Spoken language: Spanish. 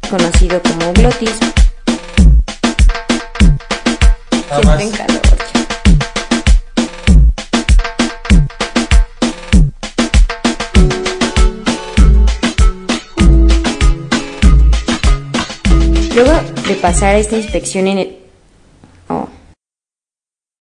conocido como glotis. Siempre en calor. Luego de pasar esta inspección en el